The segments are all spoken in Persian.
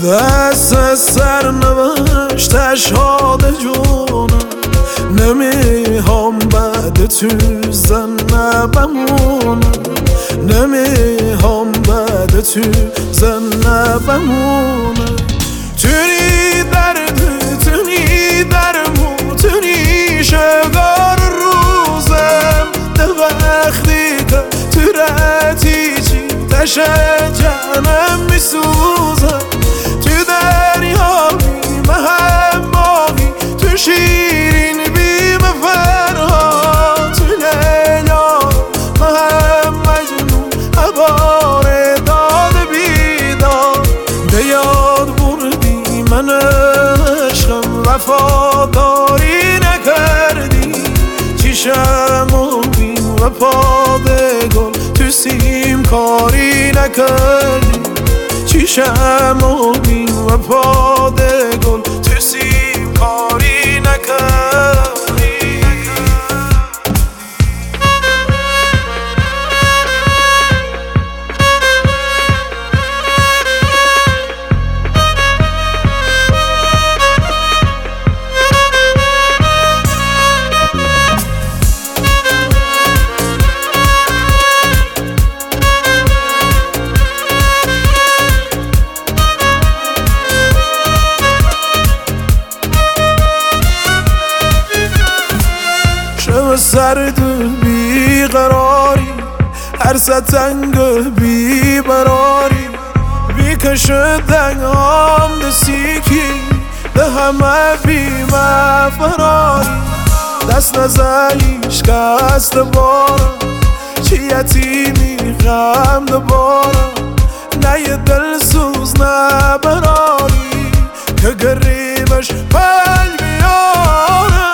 دست سر نوشتش شاد جونم نمیخوام بعد تو زنه بمونم نمیخوام بعد تو زنه بمونم تونی درد تونی درمون تونی شگار روزم ده وقتی که تو رتی چی تشجنم میسوزم تو دریا بیم هماهی تو شیرین بیم فرها تو لیلا مهم مجنون عبار داد بیدار به یاد بردی من عشقم وفاداری نکردی چیشم و بین و پاده گل تو سیم کاری نکردی چیشم و بین و پاده گل تو سیم کاری نکردی سرد بیقراری هر ستنگ بیبراری بیکشه دنگام دسیکی به همه بیمه فراری دست نزایش کست بارم چی یتیمی غم دبارم نه یه دل سوز نه براری که گریبش پل بیارم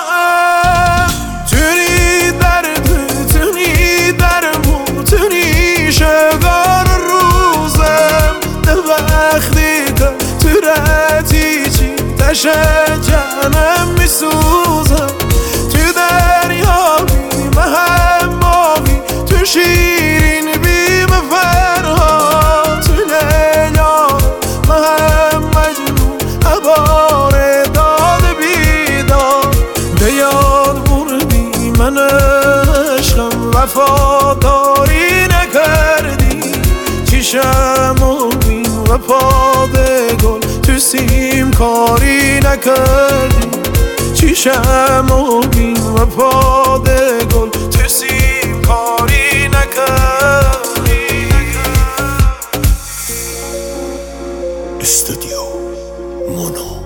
شگار روزم ده وقتی که تو رتی چی تشجنم میسوزم تو دریا بیم هماهی تو شیرین بیم فرها تو لیلا مهم مجنون عبار داد بیدار به یاد بردی من عشقم وفاداری چیشم و بین و پاده گل تو سیم کاری نکردی چیشم و بین و پاده گل تو سیم کاری نکردی استودیو مونو